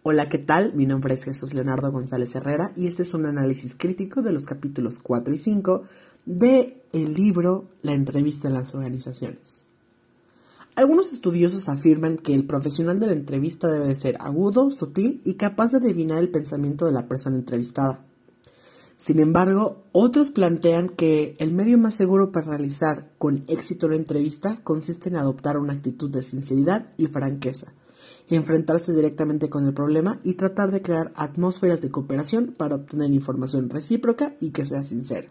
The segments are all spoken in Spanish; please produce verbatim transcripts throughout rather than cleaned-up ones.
Hola, ¿qué tal? Mi nombre es Jesús Leonardo González Herrera y este es un análisis crítico de los capítulos cuatro y cinco de el libro La entrevista en las organizaciones. Algunos estudiosos afirman que el profesional de la entrevista debe de ser agudo, sutil y capaz de adivinar el pensamiento de la persona entrevistada. Sin embargo, otros plantean que el medio más seguro para realizar con éxito una entrevista consiste en adoptar una actitud de sinceridad y franqueza, enfrentarse directamente con el problema y tratar de crear atmósferas de cooperación para obtener información recíproca y que sea sincera.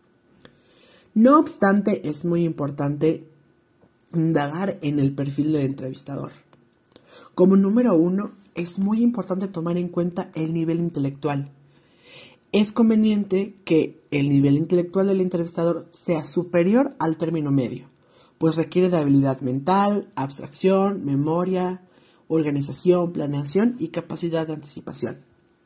No obstante, es muy importante indagar en el perfil del entrevistador. Como número uno, es muy importante tomar en cuenta el nivel intelectual. Es conveniente que el nivel intelectual del entrevistador sea superior al término medio, pues requiere de habilidad mental, abstracción, memoria, organización, planeación y capacidad de anticipación.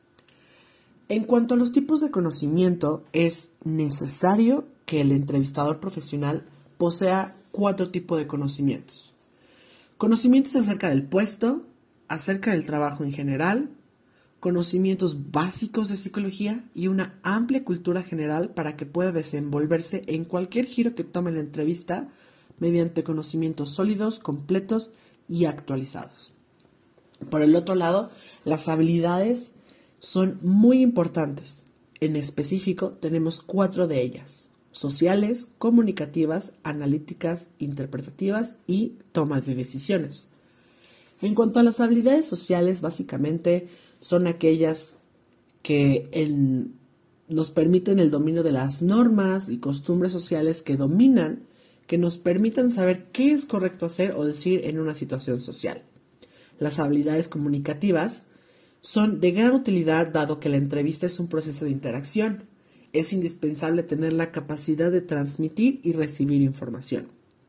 En cuanto a los tipos de conocimiento, es necesario que el entrevistador profesional posea cuatro tipos de conocimientos. Conocimientos acerca del puesto, acerca del trabajo en general, conocimientos básicos de psicología y una amplia cultura general para que pueda desenvolverse en cualquier giro que tome la entrevista mediante conocimientos sólidos, completos y actualizados. Por el otro lado, las habilidades son muy importantes. En específico, tenemos cuatro de ellas: sociales, comunicativas, analíticas, interpretativas y toma de decisiones. En cuanto a las habilidades sociales, básicamente son aquellas que en, nos permiten el dominio de las normas y costumbres sociales que dominan, que nos permitan saber qué es correcto hacer o decir en una situación social. Las habilidades comunicativas son de gran utilidad dado que la entrevista es un proceso de interacción. Es indispensable tener la capacidad de transmitir y recibir información.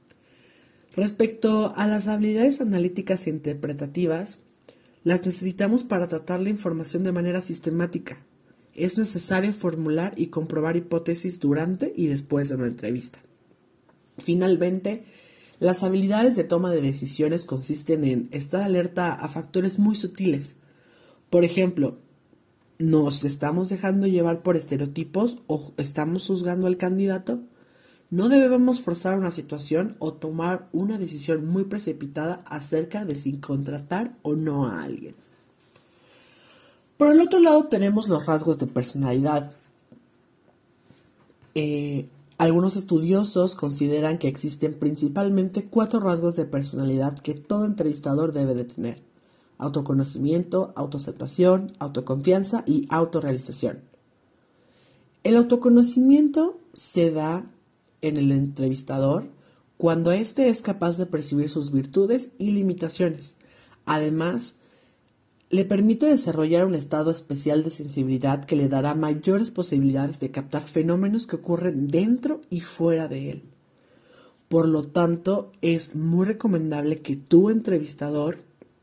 Respecto a las habilidades analíticas e interpretativas, las necesitamos para tratar la información de manera sistemática. Es necesario formular y comprobar hipótesis durante y después de una entrevista. Finalmente, las habilidades de toma de decisiones consisten en estar alerta a factores muy sutiles. Por ejemplo, ¿nos estamos dejando llevar por estereotipos o estamos juzgando al candidato? No debemos forzar una situación o tomar una decisión muy precipitada acerca de si contratar o no a alguien. Por el otro lado tenemos los rasgos de personalidad. Eh, algunos estudiosos consideran que existen principalmente cuatro rasgos de personalidad que todo entrevistador debe de tener: autoconocimiento, autoaceptación, autoconfianza y autorrealización. El autoconocimiento se da en el entrevistador cuando éste es capaz de percibir sus virtudes y limitaciones. Además, le permite desarrollar un estado especial de sensibilidad que le dará mayores posibilidades de captar fenómenos que ocurren dentro y fuera de él. Por lo tanto, es muy recomendable que tu entrevistador,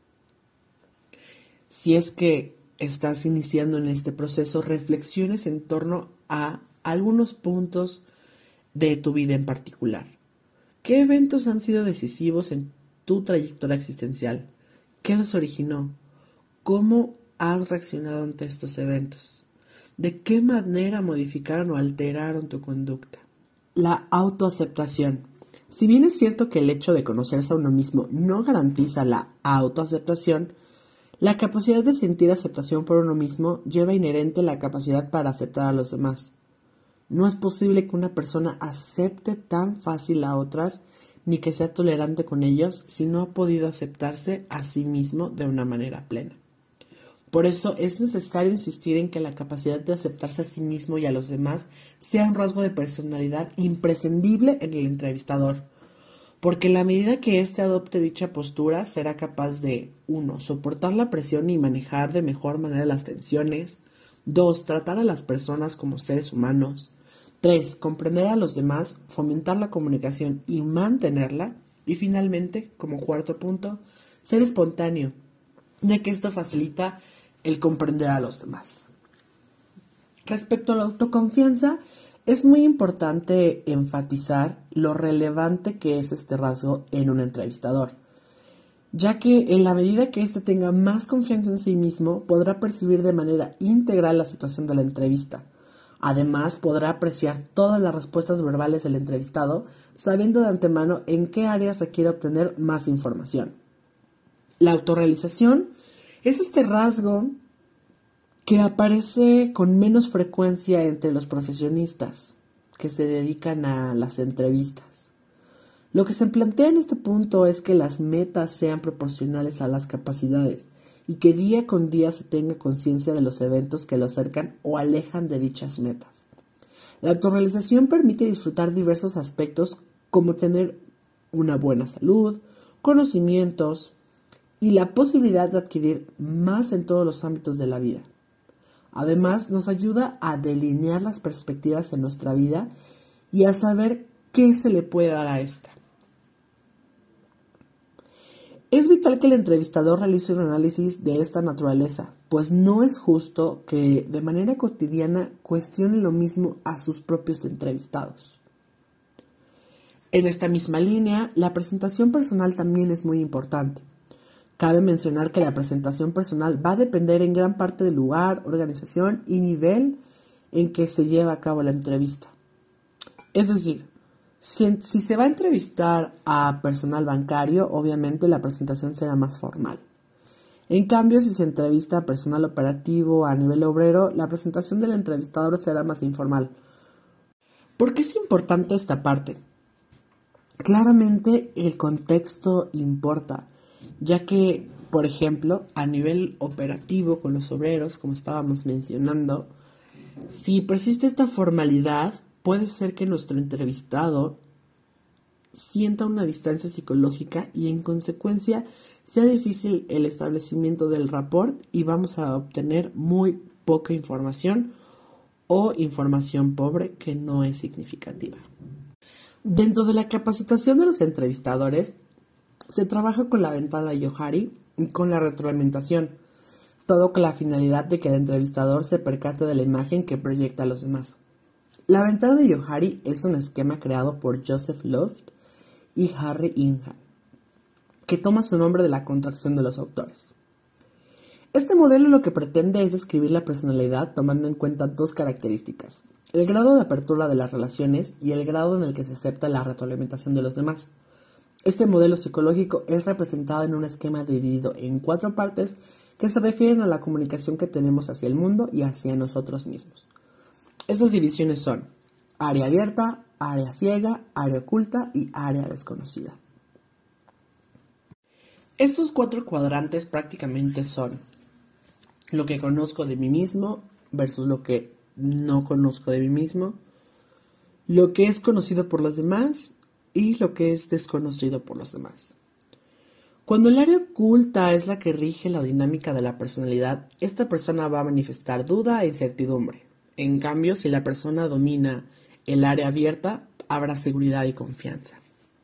si es que estás iniciando en este proceso, reflexiones en torno a algunos puntos de tu vida en particular. ¿Qué eventos han sido decisivos en tu trayectoria existencial? ¿Qué los originó? ¿Cómo has reaccionado ante estos eventos? ¿De qué manera modificaron o alteraron tu conducta? La autoaceptación. Si bien es cierto que el hecho de conocerse a uno mismo no garantiza la autoaceptación, la capacidad de sentir aceptación por uno mismo lleva inherente la capacidad para aceptar a los demás. No es posible que una persona acepte tan fácil a otras ni que sea tolerante con ellos si no ha podido aceptarse a sí mismo de una manera plena. Por eso es necesario insistir en que la capacidad de aceptarse a sí mismo y a los demás sea un rasgo de personalidad imprescindible en el entrevistador, porque en la medida que éste adopte dicha postura será capaz de uno soportar la presión y manejar de mejor manera las tensiones, dos tratar a las personas como seres humanos, tres comprender a los demás, fomentar la comunicación y mantenerla, y finalmente, como cuarto punto, ser espontáneo, ya que esto facilita el comprender a los demás. Respecto a la autoconfianza, es muy importante enfatizar lo relevante que es este rasgo en un entrevistador. ya que en la medida que éste tenga más confianza en sí mismo, podrá percibir de manera integral la situación de la entrevista. Además, podrá apreciar todas las respuestas verbales del entrevistado, sabiendo de antemano en qué áreas requiere obtener más información. La autorrealización es este rasgo que aparece con menos frecuencia entre los profesionistas que se dedican a las entrevistas. Lo que se plantea en este punto es que las metas sean proporcionales a las capacidades y que día con día se tenga conciencia de los eventos que lo acercan o alejan de dichas metas. La autorrealización permite disfrutar diversos aspectos como tener una buena salud, conocimientos y la posibilidad de adquirir más en todos los ámbitos de la vida. Además, nos ayuda a delinear las perspectivas en nuestra vida y a saber qué se le puede dar a esta. Es vital que el entrevistador realice un análisis de esta naturaleza, pues no es justo que de manera cotidiana cuestione lo mismo a sus propios entrevistados. En esta misma línea, la presentación personal también es muy importante. Cabe mencionar que la presentación personal va a depender en gran parte del lugar, organización y nivel en que se lleva a cabo la entrevista. Es decir, si, si se va a entrevistar a personal bancario, obviamente la presentación será más formal. En cambio, si se entrevista a personal operativo a nivel obrero, la presentación del entrevistador será más informal. ¿Por qué es importante esta parte? Claramente el contexto importa, ya que, por ejemplo, a nivel operativo con los obreros, como estábamos mencionando, si persiste esta formalidad, puede ser que nuestro entrevistado sienta una distancia psicológica y en consecuencia sea difícil el establecimiento del rapport y vamos a obtener muy poca información o información pobre que no es significativa. Dentro de la capacitación de los entrevistadores, se trabaja con la ventana de Johari y con la retroalimentación, todo con la finalidad de que el entrevistador se percate de la imagen que proyecta a los demás. La ventana de Johari es un esquema creado por Joseph Luft y Harry Ingham, que toma su nombre de la contracción de los autores. Este modelo lo que pretende es describir la personalidad tomando en cuenta dos características: el grado de apertura de las relaciones y el grado en el que se acepta la retroalimentación de los demás. Este modelo psicológico es representado en un esquema dividido en cuatro partes que se refieren a la comunicación que tenemos hacia el mundo y hacia nosotros mismos. Estas divisiones son área abierta, área ciega, área oculta y área desconocida. Estos cuatro cuadrantes prácticamente son lo que conozco de mí mismo versus lo que no conozco de mí mismo, lo que es conocido por los demás y lo que es desconocido por los demás. Cuando el área oculta es la que rige la dinámica de la personalidad, esta persona va a manifestar duda e incertidumbre. En cambio, si la persona domina el área abierta, habrá seguridad y confianza.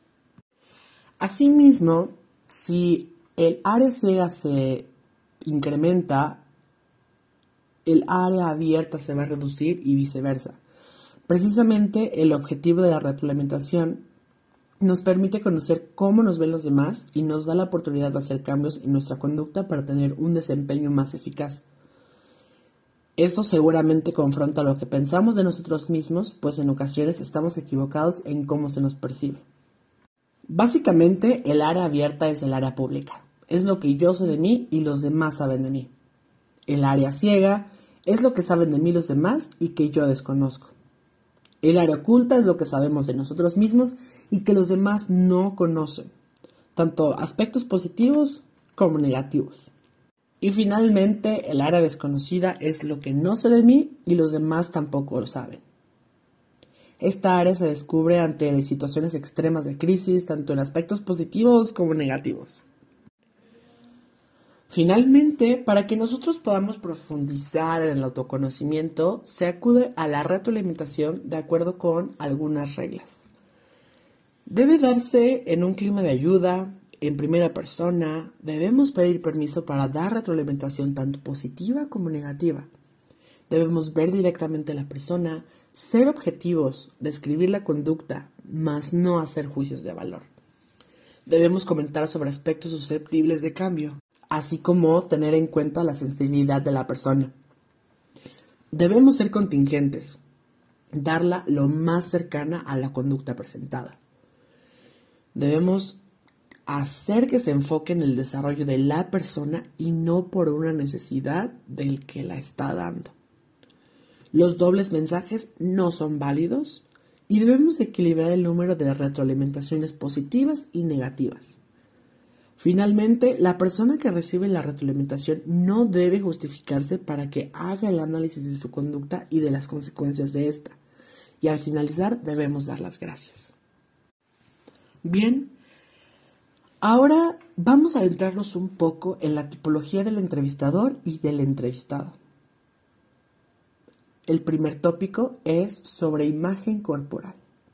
Asimismo, si el área ciega se incrementa, el área abierta se va a reducir y viceversa. Precisamente el objetivo de la retroalimentación nos permite conocer cómo nos ven los demás y nos da la oportunidad de hacer cambios en nuestra conducta para tener un desempeño más eficaz. Esto seguramente confronta lo que pensamos de nosotros mismos, pues en ocasiones estamos equivocados en cómo se nos percibe. Básicamente, el área abierta es el área pública. Es lo que yo sé de mí y los demás saben de mí. El área ciega es lo que saben de mí los demás y que yo desconozco. El área oculta es lo que sabemos de nosotros mismos y que los demás no conocen, tanto aspectos positivos como negativos. Y finalmente, el área desconocida es lo que no sé de mí y los demás tampoco lo saben. Esta área se descubre ante situaciones extremas de crisis, tanto en aspectos positivos como negativos. Finalmente, para que nosotros podamos profundizar en el autoconocimiento, se acude a la retroalimentación de acuerdo con algunas reglas. Debe darse en un clima de ayuda, en primera persona. Debemos pedir permiso para dar retroalimentación tanto positiva como negativa. Debemos ver directamente a la persona, ser objetivos, describir la conducta, mas no hacer juicios de valor. Debemos comentar sobre aspectos susceptibles de cambio, así como tener en cuenta la sensibilidad de la persona. Debemos ser contingentes, darla lo más cercana a la conducta presentada. Debemos hacer que se enfoque en el desarrollo de la persona y no por una necesidad del que la está dando. Los dobles mensajes no son válidos y debemos equilibrar el número de retroalimentaciones positivas y negativas. Finalmente, la persona que recibe la retroalimentación no debe justificarse para que haga el análisis de su conducta y de las consecuencias de esta. Y al finalizar debemos dar las gracias. Bien, ahora vamos a adentrarnos un poco en la tipología del entrevistador y del entrevistado. El primer tópico es sobre imagen corporal.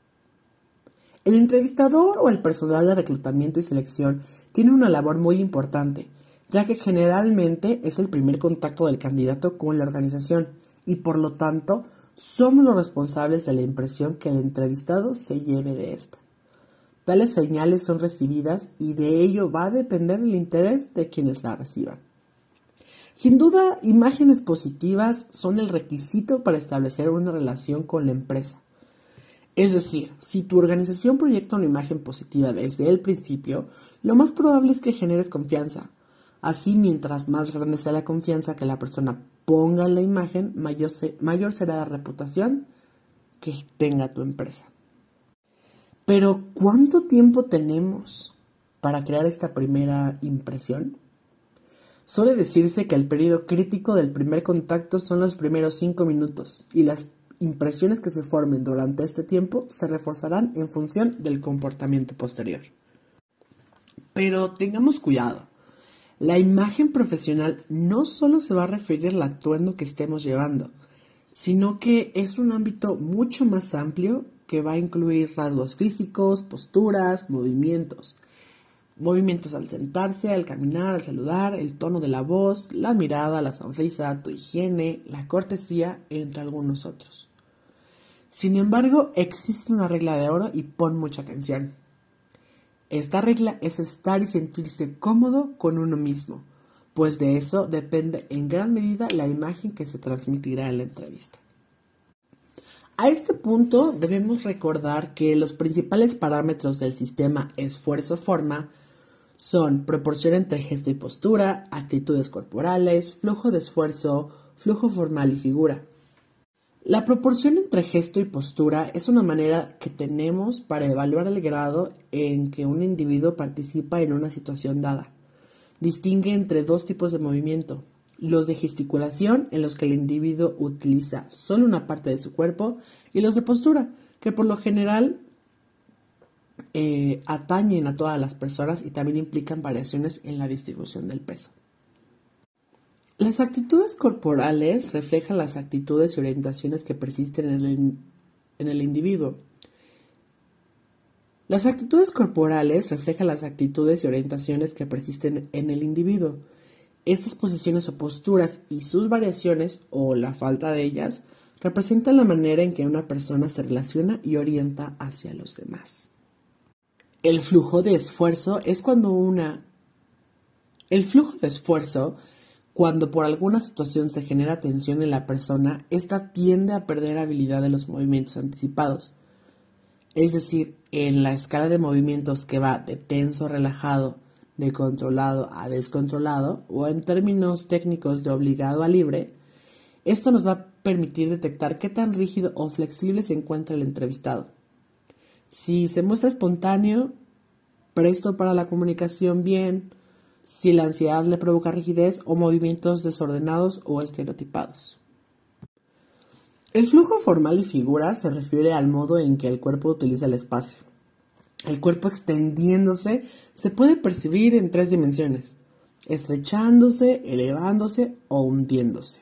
El entrevistador o el personal de reclutamiento y selección tiene una labor muy importante, ya que generalmente es el primer contacto del candidato con la organización y por lo tanto somos los responsables de la impresión que el entrevistado se lleve de esta. Tales señales son recibidas y de ello va a depender el interés de quienes la reciban. Sin duda, imágenes positivas son el requisito para establecer una relación con la empresa. Es decir, si tu organización proyecta una imagen positiva desde el principio, lo más probable es que generes confianza. Así, mientras más grande sea la confianza que la persona ponga en la imagen, mayor, se, mayor será la reputación que tenga tu empresa. Pero, ¿cuánto tiempo tenemos para crear esta primera impresión? Suele decirse que el periodo crítico del primer contacto son los primeros cinco minutos y las impresiones que se formen durante este tiempo se reforzarán en función del comportamiento posterior. Pero tengamos cuidado. La imagen profesional no solo se va a referir al atuendo que estemos llevando, sino que es un ámbito mucho más amplio que va a incluir rasgos físicos, posturas, movimientos. Movimientos al sentarse, al caminar, al saludar, el tono de la voz, la mirada, la sonrisa, tu higiene, la cortesía, entre algunos otros. Sin embargo, existe una regla de oro y pon mucha atención. Esta regla es estar y sentirse cómodo con uno mismo, pues de eso depende en gran medida la imagen que se transmitirá en la entrevista. A este punto debemos recordar que los principales parámetros del sistema esfuerzo-forma son proporción entre gesto y postura, actitudes corporales, flujo de esfuerzo, flujo formal y figura. La proporción entre gesto y postura es una manera que tenemos para evaluar el grado en que un individuo participa en una situación dada. Distingue entre dos tipos de movimiento: los de gesticulación, en los que el individuo utiliza solo una parte de su cuerpo, y los de postura, que por lo general eh, atañen a todas las personas y también implican variaciones en la distribución del peso. Las actitudes corporales reflejan las actitudes y orientaciones que persisten en el, en el individuo. Las actitudes corporales reflejan las actitudes y orientaciones que persisten en el individuo. Estas posiciones o posturas y sus variaciones, o la falta de ellas, representan la manera en que una persona se relaciona y orienta hacia los demás. El flujo de esfuerzo es cuando una... El flujo de esfuerzo, cuando por alguna situación se genera tensión en la persona, ésta tiende a perder habilidad de los movimientos anticipados. Es decir, en la escala de movimientos que va de tenso a relajado, de controlado a descontrolado, o en términos técnicos de obligado a libre, esto nos va a permitir detectar qué tan rígido o flexible se encuentra el entrevistado. Si se muestra espontáneo, presto para la comunicación bien, si la ansiedad le provoca rigidez o movimientos desordenados o estereotipados. El flujo formal y figura se refiere al modo en que el cuerpo utiliza el espacio. El cuerpo extendiéndose se puede percibir en tres dimensiones: estrechándose, elevándose o hundiéndose.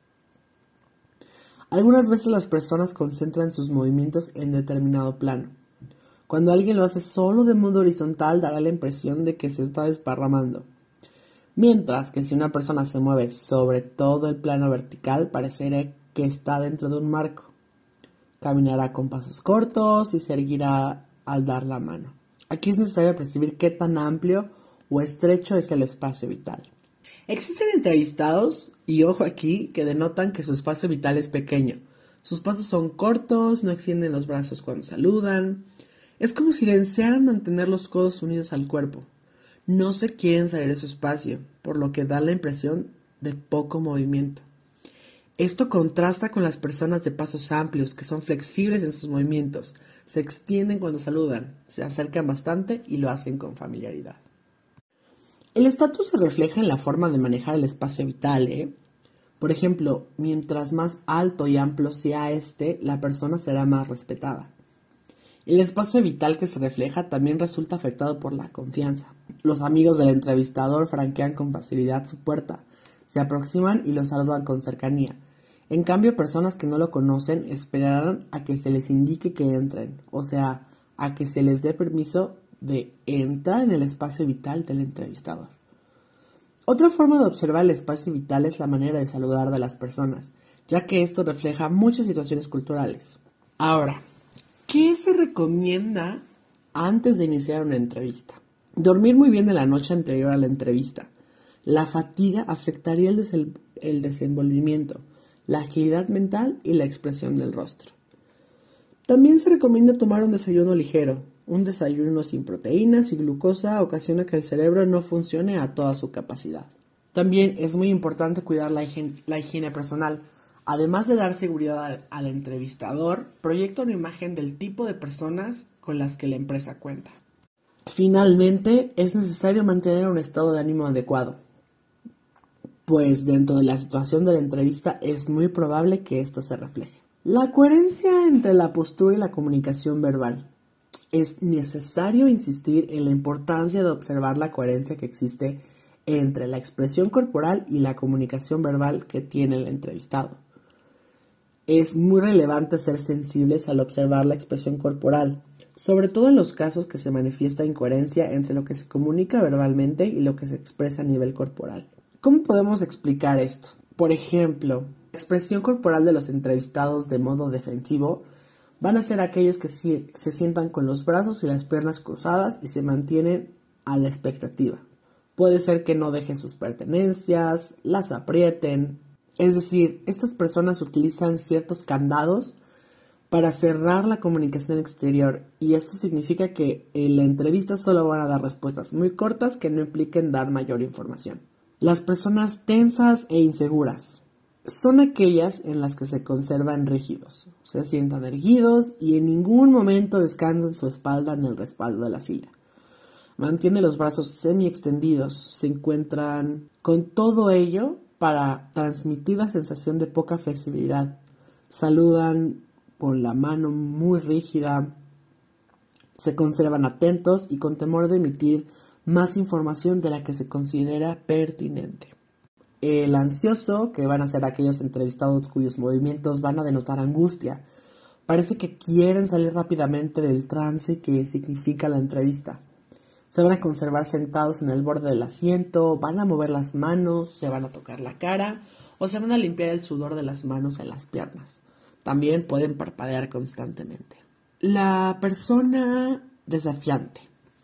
Algunas veces las personas concentran sus movimientos en determinado plano. Cuando alguien lo hace solo de modo horizontal, dará la impresión de que se está desparramando. Mientras que si una persona se mueve sobre todo el plano vertical, parecerá que está dentro de un marco. Caminará con pasos cortos y se erguirá al dar la mano. Aquí es necesario percibir qué tan amplio o estrecho es el espacio vital. Existen entrevistados, y ojo aquí, que denotan que su espacio vital es pequeño. Sus pasos son cortos, no extienden los brazos cuando saludan. Es como si desearan mantener los codos unidos al cuerpo. No se quieren salir de su espacio, por lo que da la impresión de poco movimiento. Esto contrasta con las personas de pasos amplios, que son flexibles en sus movimientos, se extienden cuando saludan, se acercan bastante y lo hacen con familiaridad. El estatus se refleja en la forma de manejar el espacio vital, ¿eh? Por ejemplo, mientras más alto y amplio sea este, la persona será más respetada. El espacio vital que se refleja también resulta afectado por la confianza. Los amigos del entrevistador franquean con facilidad su puerta, se aproximan y lo saludan con cercanía. En cambio, personas que no lo conocen esperarán a que se les indique que entren, o sea, a que se les dé permiso de entrar en el espacio vital del entrevistador. Otra forma de observar el espacio vital es la manera de saludar de las personas, ya que esto refleja muchas situaciones culturales. Ahora, ¿qué se recomienda antes de iniciar una entrevista? Dormir muy bien en la noche anterior a la entrevista. La fatiga afectaría el, des- el desenvolvimiento, la agilidad mental y la expresión del rostro. También se recomienda tomar un desayuno ligero. Un desayuno sin proteínas y glucosa ocasiona que el cerebro no funcione a toda su capacidad. También es muy importante cuidar la higiene, la higiene personal. Además de dar seguridad al, al entrevistador, proyecta una imagen del tipo de personas con las que la empresa cuenta. Finalmente, es necesario mantener un estado de ánimo adecuado, pues dentro de la situación de la entrevista es muy probable que esto se refleje. La coherencia entre la postura y la comunicación verbal. Es necesario insistir en la importancia de observar la coherencia que existe entre la expresión corporal y la comunicación verbal que tiene el entrevistado. Es muy relevante ser sensibles al observar la expresión corporal, sobre todo en los casos que se manifiesta incoherencia entre lo que se comunica verbalmente y lo que se expresa a nivel corporal. ¿Cómo podemos explicar esto? Por ejemplo, la expresión corporal de los entrevistados de modo defensivo van a ser aquellos que se, se sientan con los brazos y las piernas cruzadas y se mantienen a la expectativa. Puede ser que no dejen sus pertenencias, las aprieten. Es decir, estas personas utilizan ciertos candados para cerrar la comunicación exterior y esto significa que en la entrevista solo van a dar respuestas muy cortas que no impliquen dar mayor información. Las personas tensas e inseguras son aquellas en las que se conservan rígidos, se sientan erguidos y en ningún momento descansan su espalda en el respaldo de la silla. Mantienen los brazos semi extendidos, se encuentran con todo ello para transmitir la sensación de poca flexibilidad. Saludan con la mano muy rígida, se conservan atentos y con temor de emitir más información de la que se considera pertinente. El ansioso, que van a ser aquellos entrevistados cuyos movimientos van a denotar angustia. Parece que quieren salir rápidamente del trance que significa la entrevista. Se van a conservar sentados en el borde del asiento, van a mover las manos, se van a tocar la cara o se van a limpiar el sudor de las manos en las piernas. También pueden parpadear constantemente. La persona desafiante.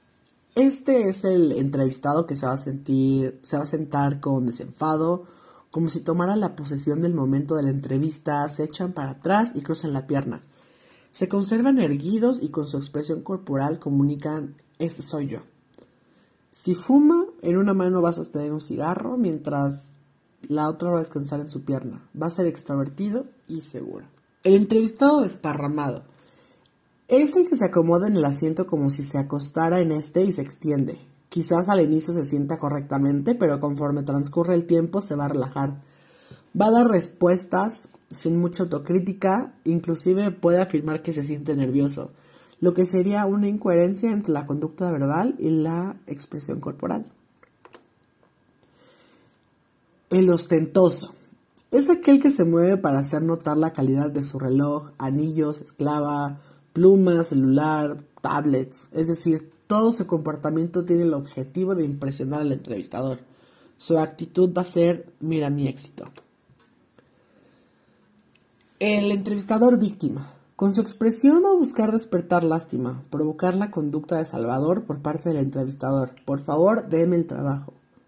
Este es el entrevistado que se va a sentir, se va a sentar con desenfado, como si tomara la posesión del momento de la entrevista, se echan para atrás y cruzan la pierna. Se conservan erguidos y con su expresión corporal comunican, este soy yo. Si fuma, en una mano va a sostener un cigarro, mientras la otra va a descansar en su pierna. Va a ser extrovertido y seguro. El entrevistado desparramado. Es el que se acomoda en el asiento como si se acostara en este y se extiende. Quizás al inicio se sienta correctamente, pero conforme transcurre el tiempo se va a relajar. Va a dar respuestas sin mucha autocrítica, inclusive puede afirmar que se siente nervioso, lo que sería una incoherencia entre la conducta verbal y la expresión corporal. El ostentoso. Es aquel que se mueve para hacer notar la calidad de su reloj, anillos, esclava, plumas, celular, tablets, es decir, todo su comportamiento tiene el objetivo de impresionar al entrevistador. Su actitud va a ser, mira mi éxito. El entrevistador víctima. Con su expresión va a buscar despertar lástima, provocar la conducta de salvador por parte del entrevistador. Por favor, déme el trabajo.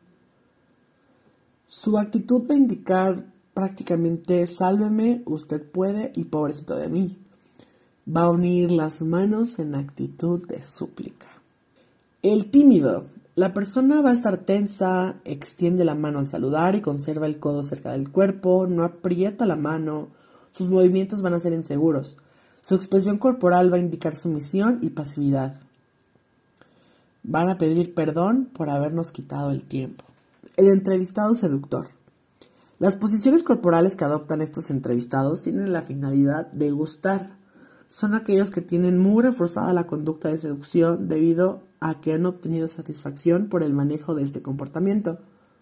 Su actitud va a indicar prácticamente sálveme, usted puede y pobrecito de mí. Va a unir las manos en actitud de súplica. El tímido. La persona va a estar tensa, extiende la mano al saludar y conserva el codo cerca del cuerpo, no aprieta la mano, sus movimientos van a ser inseguros. Su expresión corporal va a indicar sumisión y pasividad. Van a pedir perdón por habernos quitado el tiempo. El entrevistado seductor. Las posiciones corporales que adoptan estos entrevistados tienen la finalidad de gustar. Son aquellos que tienen muy reforzada la conducta de seducción debido a que han obtenido satisfacción por el manejo de este comportamiento.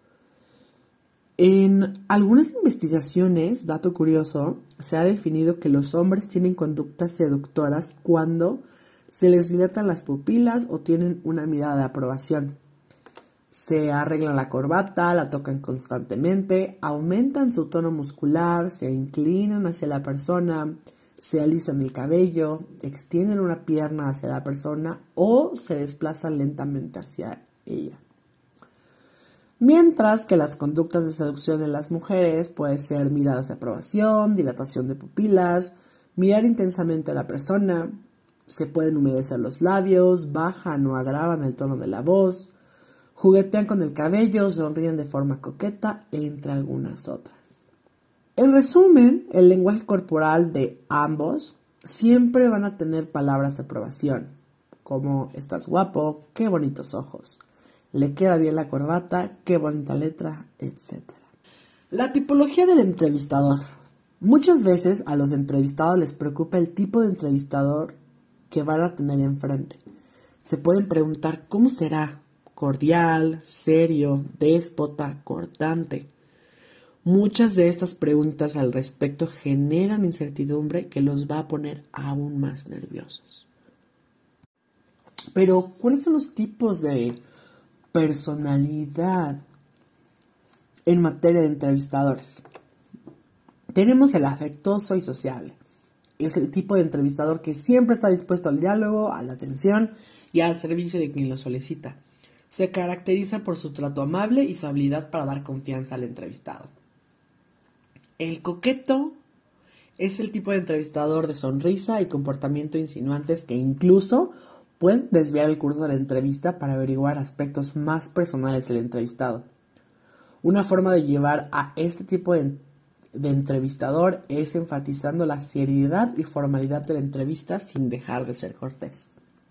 En algunas investigaciones, dato curioso, se ha definido que los hombres tienen conductas seductoras cuando se les dilatan las pupilas o tienen una mirada de aprobación. Se arreglan la corbata, la tocan constantemente, aumentan su tono muscular, se inclinan hacia la persona, se alisan el cabello, extienden una pierna hacia la persona o se desplazan lentamente hacia ella. Mientras que las conductas de seducción en las mujeres pueden ser miradas de aprobación, dilatación de pupilas, mirar intensamente a la persona, se pueden humedecer los labios, bajan o agravan el tono de la voz, juguetean con el cabello, sonríen de forma coqueta, entre algunas otras. En resumen, el lenguaje corporal de ambos siempre van a tener palabras de aprobación, como estás guapo, qué bonitos ojos. Le queda bien la corbata, qué bonita letra, etcétera. La tipología del entrevistador. Muchas veces a los entrevistados les preocupa el tipo de entrevistador que van a tener enfrente. Se pueden preguntar cómo será, cordial, serio, déspota, cortante. Muchas de estas preguntas al respecto generan incertidumbre que los va a poner aún más nerviosos. Pero, ¿cuáles son los tipos de personalidad en materia de entrevistadores? Tenemos el afectuoso y sociable. Es el tipo de entrevistador que siempre está dispuesto al diálogo, a la atención y al servicio de quien lo solicita. Se caracteriza por su trato amable y su habilidad para dar confianza al entrevistado. El coqueto es el tipo de entrevistador de sonrisa y comportamiento insinuantes que incluso pueden desviar el curso de la entrevista para averiguar aspectos más personales del entrevistado. Una forma de llevar a este tipo de, de entrevistador es enfatizando la seriedad y formalidad de la entrevista sin dejar de ser cortés.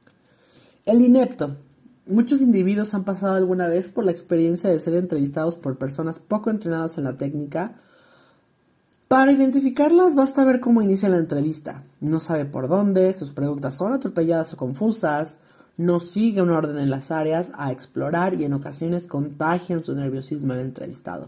El inepto. Muchos individuos han pasado alguna vez por la experiencia de ser entrevistados por personas poco entrenadas en la técnica. Para identificarlas basta ver cómo inicia la entrevista. No sabe por dónde, sus preguntas son atropelladas o confusas, no sigue un orden en las áreas a explorar y en ocasiones contagian su nerviosismo al entrevistado.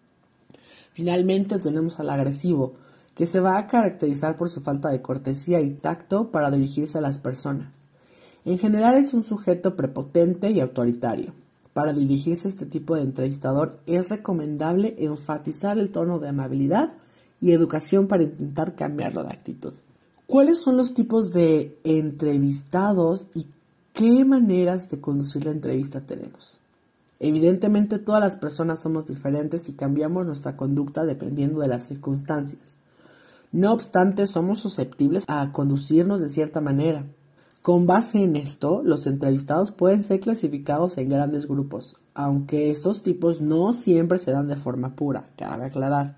Finalmente tenemos al agresivo, que se va a caracterizar por su falta de cortesía y tacto para dirigirse a las personas. En general es un sujeto prepotente y autoritario. Para dirigirse a este tipo de entrevistador es recomendable enfatizar el tono de amabilidad y educación para intentar cambiarlo de actitud. ¿Cuáles son los tipos de entrevistados y qué maneras de conducir la entrevista tenemos? Evidentemente todas las personas somos diferentes y cambiamos nuestra conducta dependiendo de las circunstancias. No obstante, somos susceptibles a conducirnos de cierta manera. Con base en esto, los entrevistados pueden ser clasificados en grandes grupos, aunque estos tipos no siempre se dan de forma pura, cabe aclarar.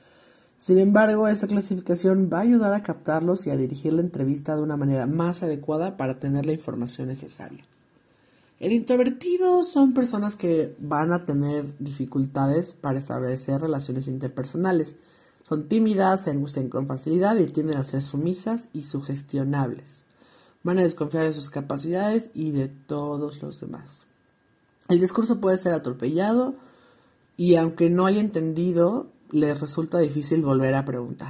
Sin embargo, esta clasificación va a ayudar a captarlos y a dirigir la entrevista de una manera más adecuada para tener la información necesaria. El introvertido son personas que van a tener dificultades para establecer relaciones interpersonales. Son tímidas, se angustian con facilidad y tienden a ser sumisas y sugestionables. Van a desconfiar de sus capacidades y de todos los demás. El discurso puede ser atropellado y aunque no haya entendido, les resulta difícil volver a preguntar.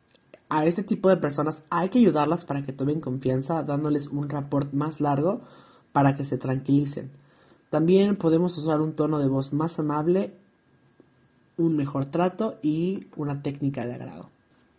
A este tipo de personas hay que ayudarlas para que tomen confianza, dándoles un rapport más largo para que se tranquilicen. También podemos usar un tono de voz más amable, un mejor trato y una técnica de agrado.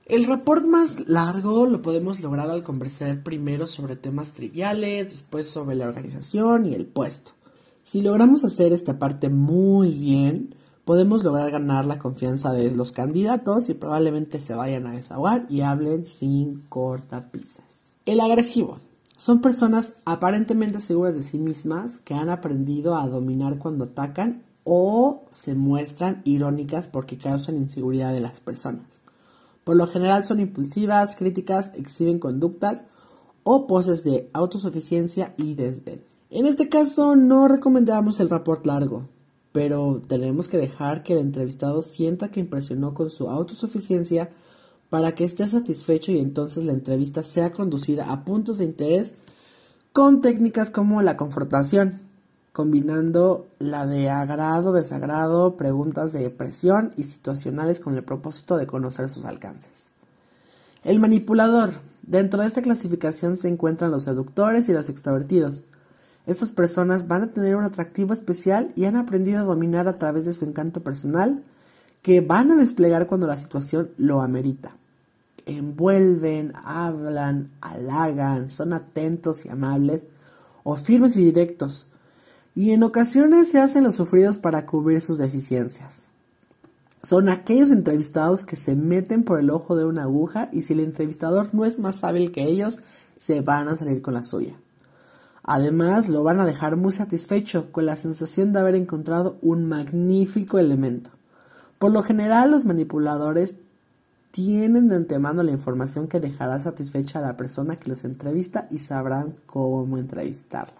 El rapport más largo lo podemos lograr al conversar primero sobre temas triviales, después sobre la organización y el puesto. Si logramos hacer esta parte muy bien, podemos lograr ganar la confianza de los candidatos y probablemente se vayan a desahogar y hablen sin cortapisas. El agresivo. Son personas aparentemente seguras de sí mismas que han aprendido a dominar cuando atacan o se muestran irónicas porque causan inseguridad en las personas. Por lo general son impulsivas, críticas, exhiben conductas o poses de autosuficiencia y desdén. En este caso no recomendamos el rapport largo, pero tenemos que dejar que el entrevistado sienta que impresionó con su autosuficiencia para que esté satisfecho y entonces la entrevista sea conducida a puntos de interés con técnicas como la confrontación, combinando la de agrado, desagrado, preguntas de presión y situacionales con el propósito de conocer sus alcances. El manipulador. Dentro de esta clasificación se encuentran los seductores y los extrovertidos. Estas personas van a tener un atractivo especial y han aprendido a dominar a través de su encanto personal que van a desplegar cuando la situación lo amerita. Envuelven, hablan, halagan, son atentos y amables o firmes y directos. Y en ocasiones se hacen los sufridos para cubrir sus deficiencias. Son aquellos entrevistados que se meten por el ojo de una aguja y si el entrevistador no es más hábil que ellos, se van a salir con la suya. Además, lo van a dejar muy satisfecho con la sensación de haber encontrado un magnífico elemento. Por lo general, los manipuladores tienen de antemano la información que dejará satisfecha a la persona que los entrevista y sabrán cómo entrevistarla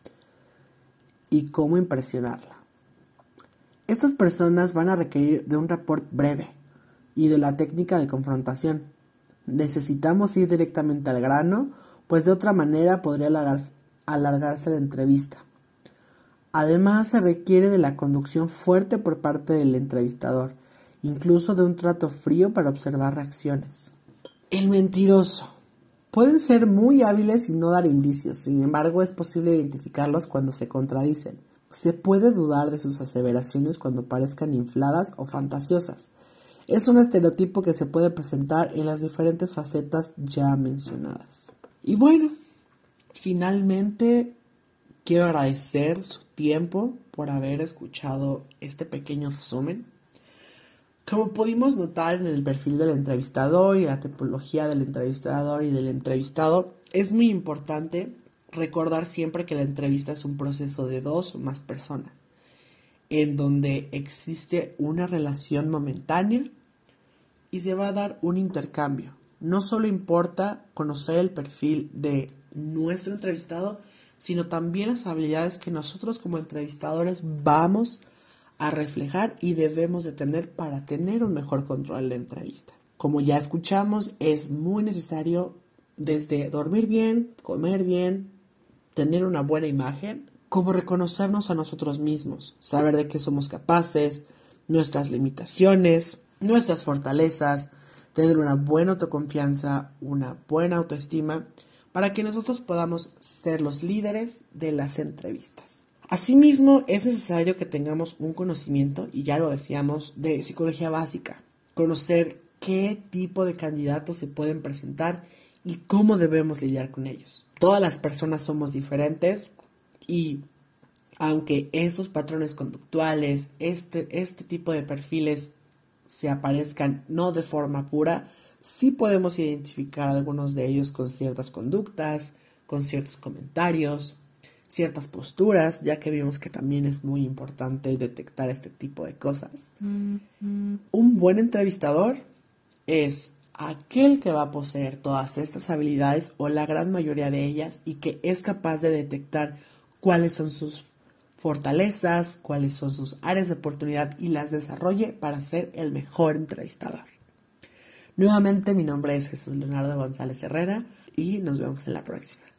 y cómo impresionarla. Estas personas van a requerir de un rapport breve y de la técnica de confrontación. Necesitamos ir directamente al grano, pues de otra manera podría alargarse, alargarse la entrevista. Además, se requiere de la conducción fuerte por parte del entrevistador, incluso de un trato frío para observar reacciones. El mentiroso. Pueden ser muy hábiles y no dar indicios, sin embargo es posible identificarlos cuando se contradicen. Se puede dudar de sus aseveraciones cuando parezcan infladas o fantasiosas. Es un estereotipo que se puede presentar en las diferentes facetas ya mencionadas. Y bueno, finalmente quiero agradecer su tiempo por haber escuchado este pequeño resumen. Como pudimos notar en el perfil del entrevistador y la tipología del entrevistador y del entrevistado, es muy importante recordar siempre que la entrevista es un proceso de dos o más personas, en donde existe una relación momentánea y se va a dar un intercambio. No solo importa conocer el perfil de nuestro entrevistado, sino también las habilidades que nosotros como entrevistadores vamos a reflejar y debemos de tener para tener un mejor control de la entrevista. Como ya escuchamos, es muy necesario desde dormir bien, comer bien, tener una buena imagen, como reconocernos a nosotros mismos, saber de qué somos capaces, nuestras limitaciones, nuestras fortalezas, tener una buena autoconfianza, una buena autoestima, para que nosotros podamos ser los líderes de las entrevistas. Asimismo, es necesario que tengamos un conocimiento, y ya lo decíamos, de psicología básica. Conocer qué tipo de candidatos se pueden presentar y cómo debemos lidiar con ellos. Todas las personas somos diferentes y aunque estos patrones conductuales, este, este tipo de perfiles se aparezcan no de forma pura, sí podemos identificar algunos de ellos con ciertas conductas, con ciertos comentarios, ciertas posturas, ya que vimos que también es muy importante detectar este tipo de cosas. Mm-hmm. Un buen entrevistador es aquel que va a poseer todas estas habilidades o la gran mayoría de ellas y que es capaz de detectar cuáles son sus fortalezas, cuáles son sus áreas de oportunidad y las desarrolle para ser el mejor entrevistador. Nuevamente, mi nombre es Jesús Leonardo González Herrera y nos vemos en la próxima.